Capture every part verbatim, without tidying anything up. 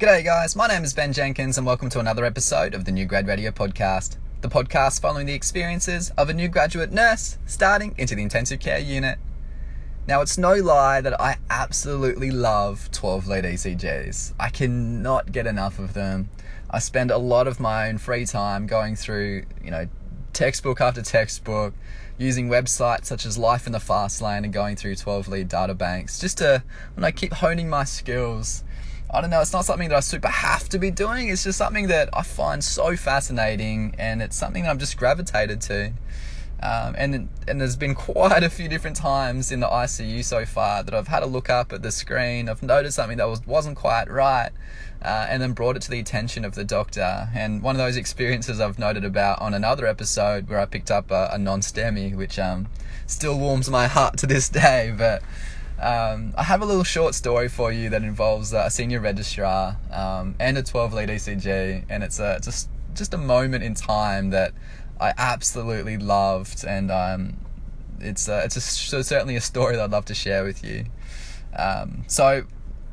G'day guys, my name is Ben Jenkins and welcome to another episode of the New Grad Radio Podcast, the podcast following the experiences of a new graduate nurse starting into the intensive care unit. Now, it's no lie that I absolutely love twelve lead E C Gs. I cannot get enough of them. I spend a lot of my own free time going through, you know, textbook after textbook, using websites such as Life in the Fast Lane and going through twelve lead databanks just to, you know, keep honing my skills. I don't know, it's not something that I super have to be doing. It's just something that I find so fascinating, and it's something that I'm just gravitated to. Um, and and there's been quite a few different times in the I C U so far that I've had a look up at the screen. I've noticed something that was, wasn't quite right, uh, and then brought it to the attention of the doctor. And one of those experiences I've noted about on another episode where I picked up a, a non-STEMI, which um, still warms my heart to this day. But Um, I have a little short story for you that involves uh, a senior registrar um, and a twelve lead E C G, and it's a just just a moment in time that I absolutely loved, and um, it's a, it's a, so certainly a story that I'd love to share with you. Um, so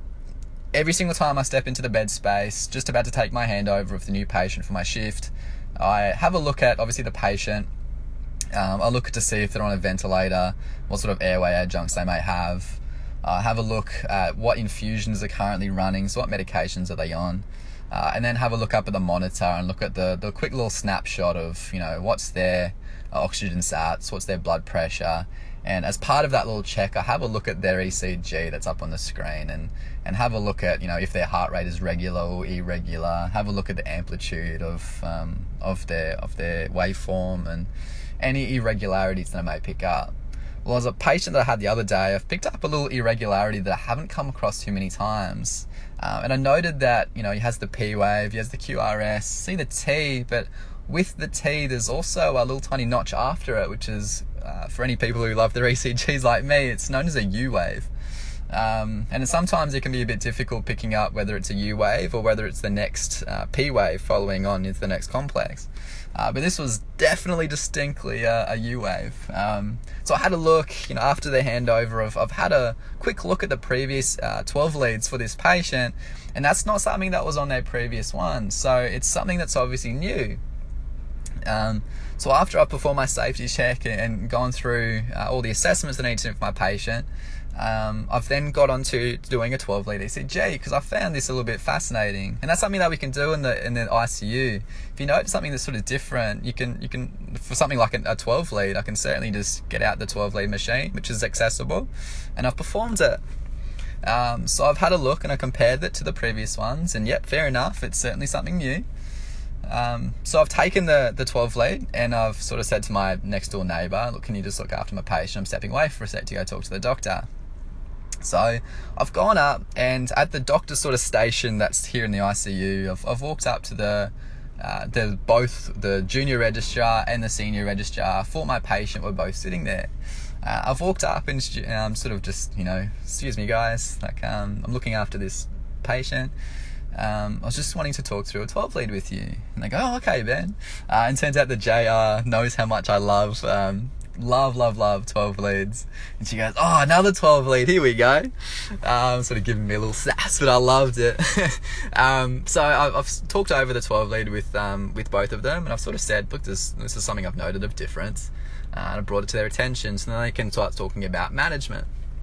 every single time I step into the bed space, just about to take my handover of the new patient for my shift, I have a look at obviously the patient. Um, I look to see if they're on a ventilator, what sort of airway adjuncts they may have. Uh, have a look at what infusions are currently running, so what medications are they on, uh, and then have a look up at the monitor and look at the, the quick little snapshot of, you know, what's their oxygen sats, what's their blood pressure, and as part of that little check, I have a look at their E C G that's up on the screen, and, and have a look at, you know, if their heart rate is regular or irregular. Have a look at the amplitude of um, of their of their waveform and any irregularities that I may pick up. Well, as a patient that I had the other day, I've picked up a little irregularity that I haven't come across too many times. Um, and I noted that, you know, he has the P wave, he has the Q R S, see the T, but with the T, there's also a little tiny notch after it, which is, uh, for any people who love their E C Gs like me, it's known as a U wave. Um, and sometimes it can be a bit difficult picking up whether it's a U wave or whether it's the next uh, P wave following on into the next complex. Uh, but this was definitely distinctly a, a U wave. Um, so I had a look, you know, after the handover, of, I've had a quick look at the previous uh, twelve leads for this patient, and that's not something that was on their previous one. So it's something that's obviously new. Um, so after I perform my safety check and gone through uh, all the assessments that I need to do for my patient, Um, I've then got on to doing a twelve lead E C G because I found this a little bit fascinating, and that's something that we can do in the in the I C U. If you notice something that's sort of different, you can you can for something like a twelve lead, I can certainly just get out the twelve lead machine, which is accessible, and I've performed it. Um, so I've had a look and I compared it to the previous ones, and yep, fair enough, it's certainly something new. Um, so I've taken the, the twelve lead and I've sort of said to my next door neighbour, look, can you just look after my patient? I'm stepping away for a sec to go talk to the doctor. So I've gone up, and at the doctor's sort of station that's here in the I C U, I've, I've walked up to the, uh, the both the junior registrar and the senior registrar for my patient were both sitting there. Uh, I've walked up and um, sort of just, you know, excuse me guys, like um, I'm looking after this patient. Um, I was just wanting to talk through a twelve lead with you. And they go, oh, okay, Ben. Uh, and turns out that J R knows how much I love um, Love, love, love twelve leads. And she goes, oh, another twelve lead, here we go. Um, sort of giving me a little sass, but I loved it. um, so I've, I've talked over the twelve lead with um, with both of them, and I've sort of said, look, this, this is something I've noted of difference. Uh, and I brought it to their attention, so then they can start talking about management.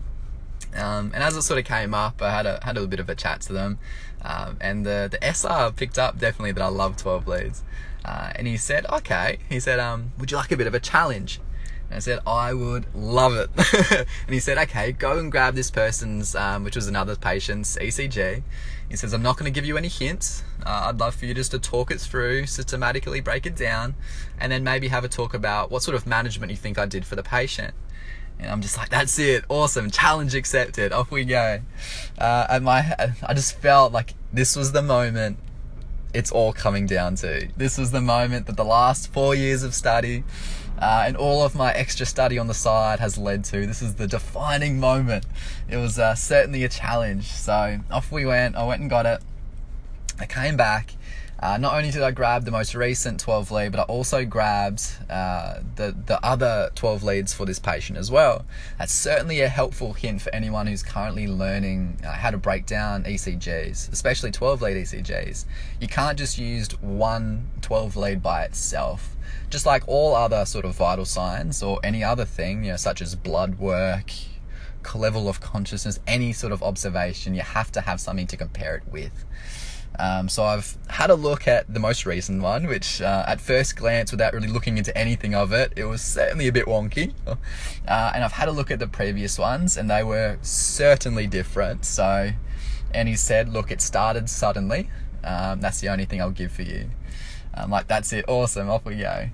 Um, and as it sort of came up, I had a, had a little bit of a chat to them. Um, and the, the S R picked up definitely that I love twelve leads. Uh, and he said, okay, he said, um, would you like a bit of a challenge? And I said, I would love it. And he said, okay, go and grab this person's, um, which was another patient's E C G. He says, I'm not going to give you any hints. Uh, I'd love for you just to talk it through, systematically break it down, and then maybe have a talk about what sort of management you think I did for the patient. And I'm just like, that's it, awesome, challenge accepted, off we go. Uh, and my, I just felt like this was the moment it's all coming down to. This was the moment that the last four years of study Uh, and all of my extra study on the side has led to. This is the defining moment. It was uh, certainly a challenge. So off we went. I went and got it. I came back, Uh, not only did I grab the most recent twelve lead, but I also grabbed uh, the, the other twelve leads for this patient as well. That's certainly a helpful hint for anyone who's currently learning uh, how to break down E C Gs, especially twelve lead E C Gs. You can't just use one twelve lead by itself. Just like all other sort of vital signs or any other thing, you know, such as blood work, level of consciousness, any sort of observation, you have to have something to compare it with. Um, so I've had a look at the most recent one, which uh, at first glance, without really looking into anything of it, it was certainly a bit wonky. Uh, and I've had a look at the previous ones, and they were certainly different. So, and he said, look, it started suddenly. Um, that's the only thing I'll give for you. I'm like, that's it. Awesome. Off we go.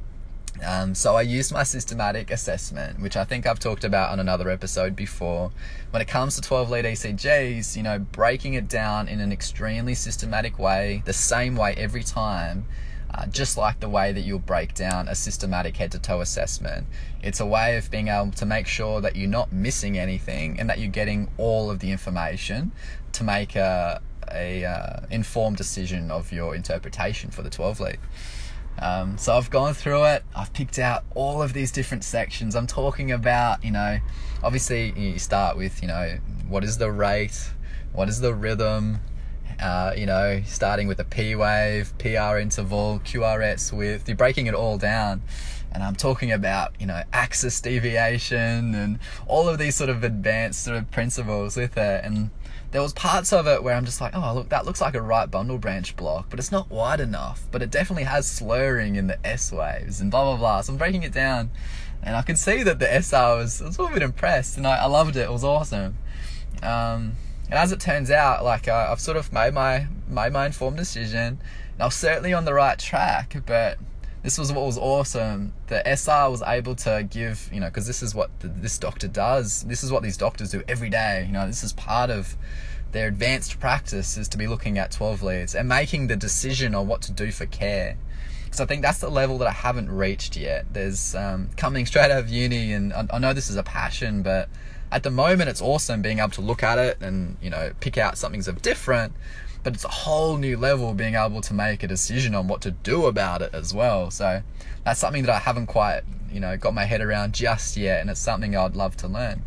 Um, so I used my systematic assessment, which I think I've talked about on another episode before. When it comes to twelve lead E C Gs, you know, breaking it down in an extremely systematic way, the same way every time, uh, just like the way that you'll break down a systematic head-to-toe assessment. It's a way of being able to make sure that you're not missing anything and that you're getting all of the information to make a, a uh, informed decision of your interpretation for the twelve lead. Um, so I've gone through it, I've picked out all of these different sections. I'm talking about, you know, obviously you start with, you know, what is the rate, what is the rhythm, uh, you know, starting with a P wave, P R interval, Q R S width, you're breaking it all down. And I'm talking about, you know, axis deviation and all of these sort of advanced sort of principles with it. And there was parts of it where I'm just like, oh, look, that looks like a right bundle branch block, but it's not wide enough. But it definitely has slurring in the S waves and blah, blah, blah. So I'm breaking it down. And I could see that the S R was, was a little bit impressed. And I, I loved it. It was awesome. Um, and as it turns out, like uh, I've sort of made my, made my informed decision. And I was certainly on the right track, but this was what was awesome. The S R was able to give, you know, because this is what the, this doctor does. This is what these doctors do every day. You know, this is part of their advanced practice, is to be looking at twelve leads and making the decision on what to do for care. So I think that's the level that I haven't reached yet. There's um, coming straight out of uni, and I, I know this is a passion, but at the moment it's awesome being able to look at it and, you know, pick out something so different. But it's a whole new level being able to make a decision on what to do about it as well. So that's something that I haven't quite, you know, got my head around just yet, and it's something I'd love to learn.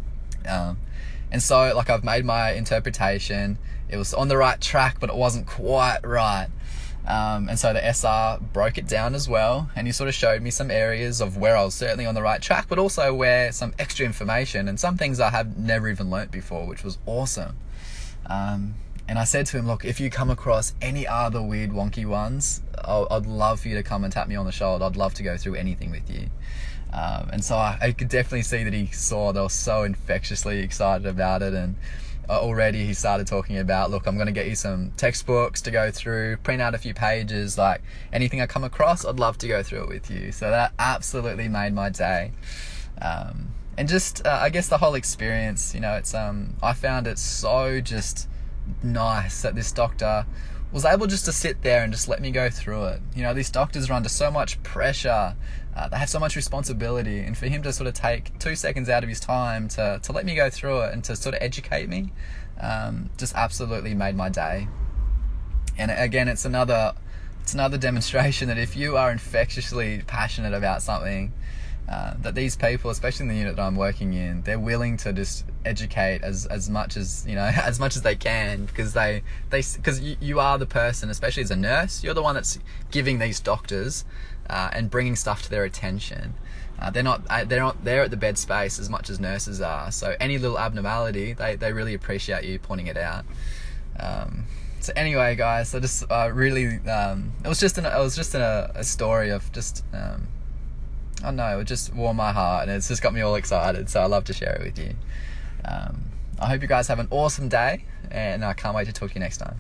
Um, and so, like, I've made my interpretation. It was on the right track, but it wasn't quite right. Um, and so the S R broke it down as well, and he sort of showed me some areas of where I was certainly on the right track, but also where some extra information and some things I have never even learnt before, which was awesome. Um, And I said to him, look, if you come across any other weird wonky ones, I'll, I'd love for you to come and tap me on the shoulder. I'd love to go through anything with you. Um, and so I, I could definitely see that he saw that I was so infectiously excited about it. And already he started talking about, look, I'm going to get you some textbooks to go through, print out a few pages, like anything I come across, I'd love to go through it with you. So that absolutely made my day. Um, and just, uh, I guess the whole experience, you know, it's, um, I found it so just nice that this doctor was able just to sit there and just let me go through it. You know, these doctors are under so much pressure, uh, they have so much responsibility, and for him to sort of take two seconds out of his time to, to let me go through it and to sort of educate me, um, just absolutely made my day. And again, it's another it's another demonstration that if you are infectiously passionate about something, Uh, that these people, especially in the unit that I'm working in, they're willing to just educate as, as much as, you know, as much as they can, because they, they, because you, you are the person, especially as a nurse, you're the one that's giving these doctors uh, and bringing stuff to their attention. Uh, they're not, uh, they're not there at the bed space as much as nurses are. So any little abnormality, they, they really appreciate you pointing it out. Um, so anyway, guys, I just uh, really, um, it was just an, it was just a, a story of just. Um, I don't know, it just warmed my heart, and it's just got me all excited, so I love to share it with you. Um, I hope you guys have an awesome day, and I can't wait to talk to you next time.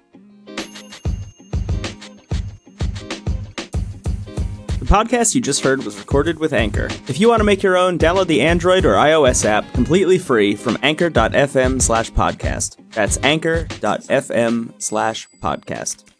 The podcast you just heard was recorded with Anchor. If you want to make your own, download the Android or iOS app completely free from anchor.fm slash podcast. That's anchor.fm slash podcast.